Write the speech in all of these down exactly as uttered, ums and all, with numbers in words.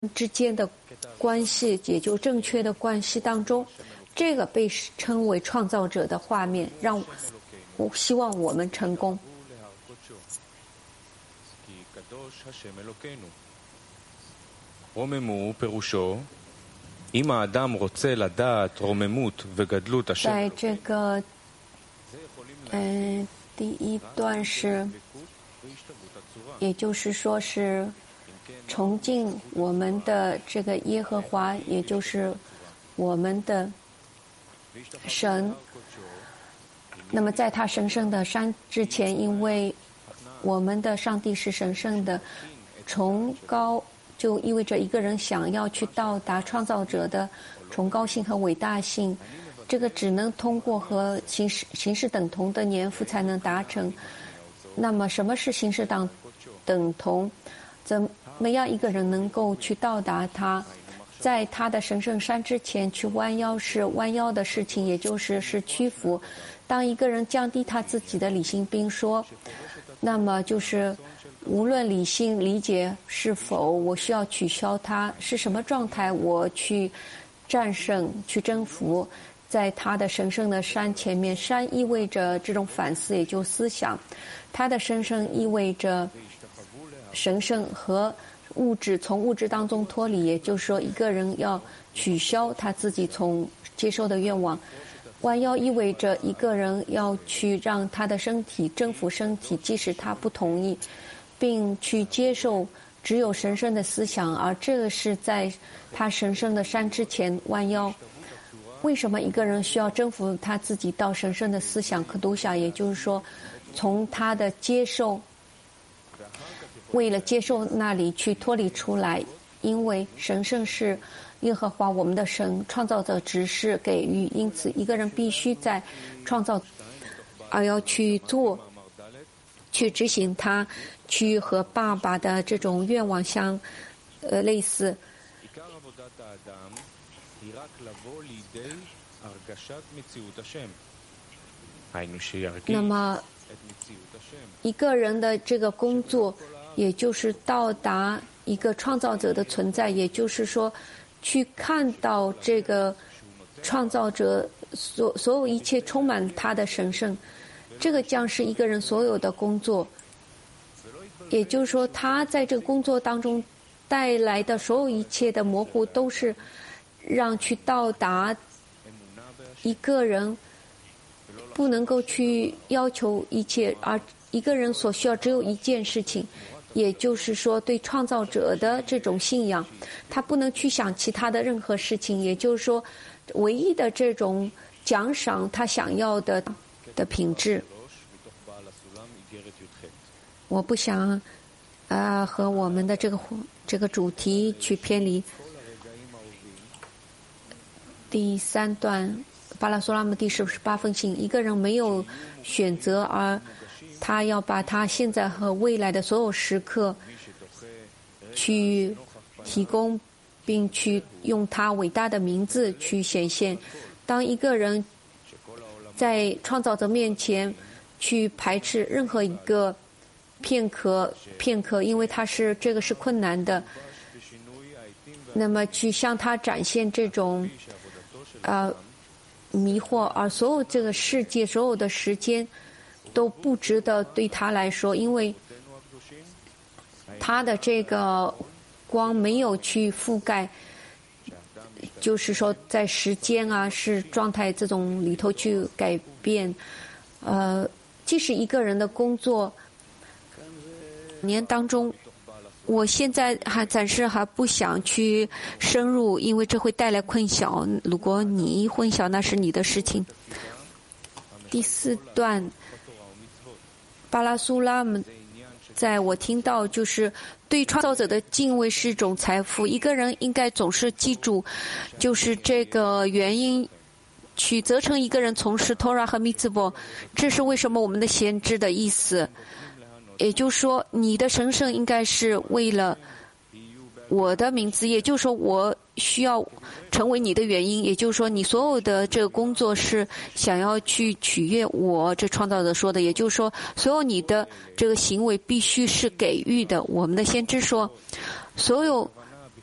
之间的关系，也就正确的关系当中，这个被称为创造者的画面，让我希望我们成功。在这个，嗯、呃，第一段是，也就是说是崇敬我们的这个耶和华，也就是我们的神。那么在他神圣的山之前，因为我们的上帝是神圣的，崇高就意味着一个人想要去到达创造者的崇高性和伟大性，这个只能通过和形式形式等同的年复才能达成。那么什么是形式等等同？怎么样一个人能够去到达他？在他的神圣山之前去弯腰是弯腰的事情，也就是是屈服。当一个人降低他自己的理性并说，那么就是无论理性理解是否我需要取消它，是什么状态我去战胜去征服，在他的神圣的山前面，山意味着这种反思，也就思想，他的神圣意味着神圣和物质从物质当中脱离，也就是说一个人要取消他自己从接受的愿望。弯腰意味着一个人要去让他的身体征服身体，即使他不同意，并去接受只有神圣的思想，而这个是在他神圣的山之前弯腰。为什么一个人需要征服他自己到神圣的思想可读下，也就是说从他的接受，为了接受那里去脱离出来，因为神圣是耶和华我们的神，创造者只是给予，因此一个人必须在创造而要去做去执行它，去和爸爸的这种愿望相呃类似。那么一个人的这个工作也就是到达一个创造者的存在，也就是说去看到这个创造者所所有一切充满他的神圣，这个将是一个人所有的工作。也就是说他在这个工作当中带来的所有一切的模糊，都是让去到达一个人不能够去要求一切，而一个人所需要只有一件事情，也就是说对创造者的这种信仰，他不能去想其他的任何事情，也就是说唯一的这种奖赏他想要的的品质。我不想啊、呃、和我们的这个这个主题去偏离。第三段巴拉苏拉姆第十八封信，一个人没有选择，而他要把他现在和未来的所有时刻去提供，并去用他伟大的名字去显现。当一个人在创造者面前去排斥任何一个片刻片刻，因为他是这个是困难的，那么去向他展现这种呃迷惑，而所有这个世界所有的时间都不值得对他来说，因为他的这个光没有去覆盖，就是说在时间啊是状态这种里头去改变。呃，即使一个人的工作年当中，我现在还暂时还不想去深入，因为这会带来混淆。如果你混淆，那是你的事情。第四段，巴拉苏拉姆，在我听到就是对创造者的敬畏是一种财富。一个人应该总是记住，就是这个原因，去责成一个人从事托拉和密兹波，这是为什么我们的先知的意思。也就是说你的神圣应该是为了我的名字，也就是说我需要成为你的原因，也就是说你所有的这个工作是想要去取悦我，这创造者说的，也就是说所有你的这个行为必须是给予的。我们的先知说，所有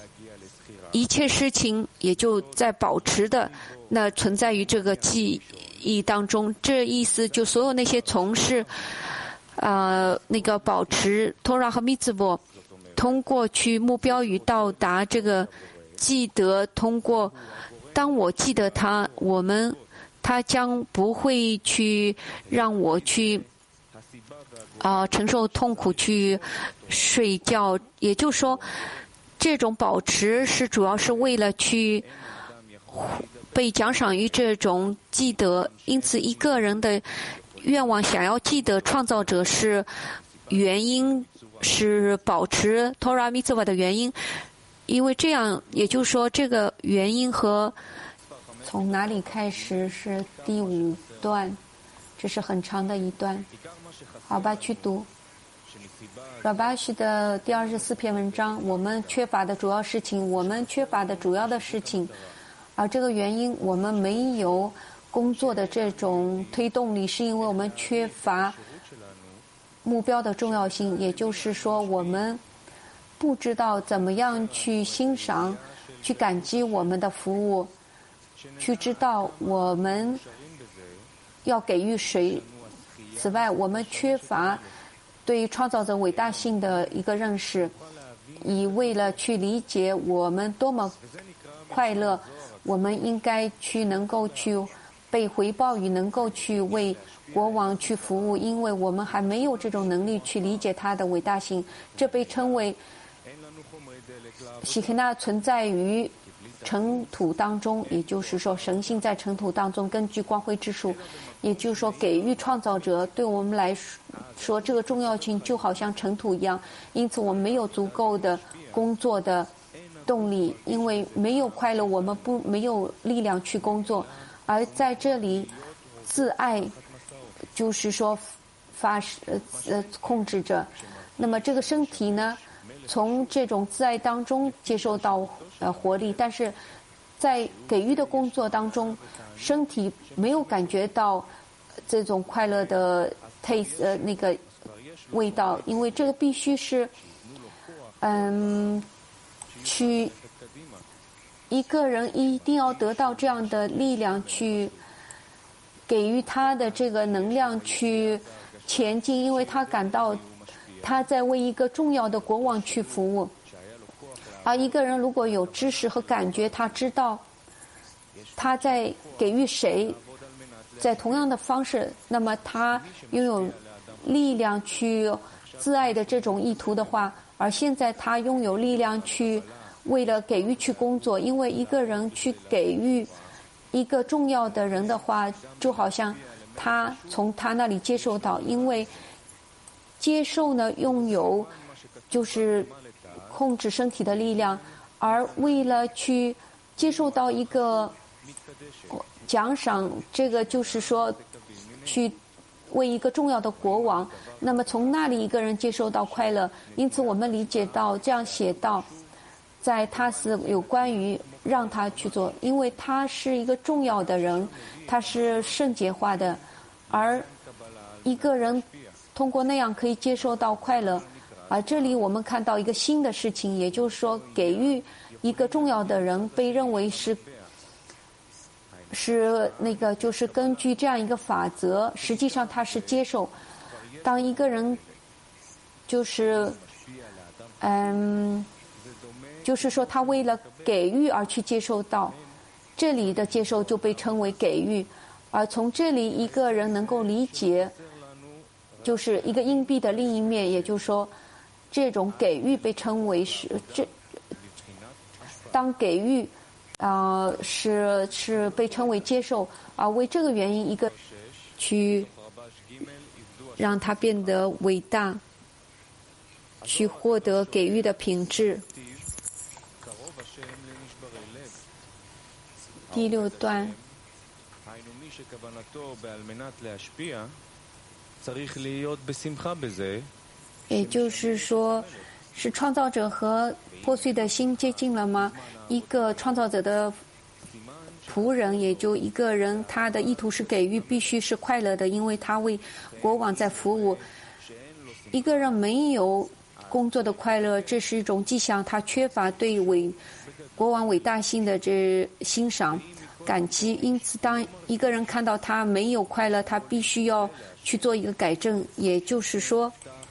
一切事情也就在保持的，那存在于这个记忆当中。这意思就所有那些从事，呃，那个保持托拉和密兹波，通过去目标与到达这个记得，通过当我记得他，我们他将不会去让我去啊、呃、承受痛苦去睡觉，也就是说。这种保持是主要是为了去被奖赏于这种记得，因此一个人的愿望想要记得创造者是原因，是保持 Torah Mitzvah 的原因，因为这样，也就是说这个原因和从哪里开始是第五段，这是很长的一段，好吧，去读。拉巴西的第二十四篇文章，我们缺乏的主要事情，我们缺乏的主要的事情，而这个原因，我们没有工作的这种推动力，是因为我们缺乏目标的重要性，也就是说，我们不知道怎么样去欣赏、去感激我们的服务，去知道我们要给予谁。此外，我们缺乏对于创造者伟大性的一个认识，以为了去理解我们多么快乐，我们应该去能够去被回报与能够去为国王去服务，因为我们还没有这种能力去理解他的伟大性。这被称为希克纳存在于尘土当中，也就是说神性在尘土当中，根据光辉之树，也就是说给予创造者对我们来说这个重要性就好像尘土一样，因此我们没有足够的工作的动力，因为没有快乐我们不没有力量去工作，而在这里自爱就是说发呃呃控制着，那么这个身体呢从这种自爱当中接受到呃活力，但是在给予的工作当中，身体没有感觉到这种快乐的 taste 呃那个味道，因为这个必须是嗯去一个人一定要得到这样的力量去给予他的这个能量去前进，因为他感到他在为一个重要的国王去服务。而一个人如果有知识和感觉，他知道他在给予谁，在同样的方式，那么他拥有力量去自爱的这种意图的话，而现在他拥有力量去为了给予去工作，因为一个人去给予一个重要的人的话，就好像他从他那里接受到，因为接受呢拥有就是控制身体的力量，而为了去接受到一个奖赏，这个就是说去为一个重要的国王，那么从那里一个人接受到快乐。因此我们理解到这样写到在他是有关于让他去做，因为他是一个重要的人，他是圣洁化的，而一个人通过那样可以接受到快乐。而这里我们看到一个新的事情，也就是说给予一个重要的人被认为是是那个就是根据这样一个法则，实际上他是接受。当一个人就是嗯就是说他为了给予而去接受到，这里的接受就被称为给予。而从这里一个人能够理解就是一个硬币的另一面，也就是说这种给予被称为是这当给予啊、呃、是是被称为接受，而为这个原因一个去让它变得伟大，去获得给予的品质。第六段也就是说是创造者和破碎的心接近了吗？一个创造者的仆人，也就一个人，他的意图是给予，必须是快乐的，因为他为国王在服务。一个人没有工作的快乐，这是一种迹象，他缺乏对伟国王伟大性的这欣赏、感激。因此，当一个人看到他没有快乐，他必须要去做一个改正，也就是说，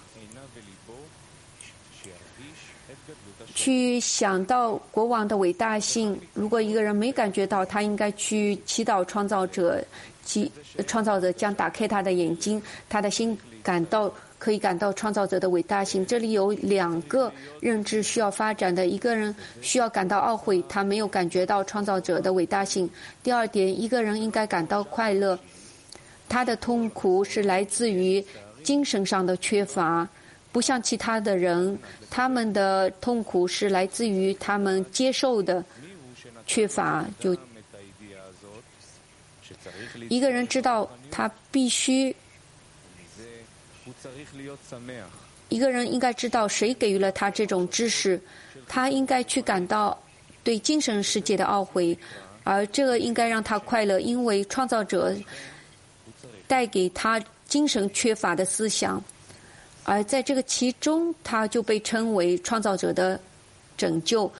去想到国王的伟大性。如果一个人没感觉到，他应该去祈祷创造者，及创造者将打开他的眼睛，他的心感到可以感到创造者的伟大性。这里有两个认知需要发展的：一个人需要感到懊悔，他没有感觉到创造者的伟大性；第二点，一个人应该感到快乐，他的痛苦是来自于精神上的缺乏。不像其他的人，他们的痛苦是来自于他们接受的缺乏。就一个人知道他必须，一个人应该知道谁给予了他这种知识，他应该去感到对精神世界的懊悔，而这个应该让他快乐，因为创造者带给他精神缺乏的思想。而在这个其中，他就被称为创造者的拯救。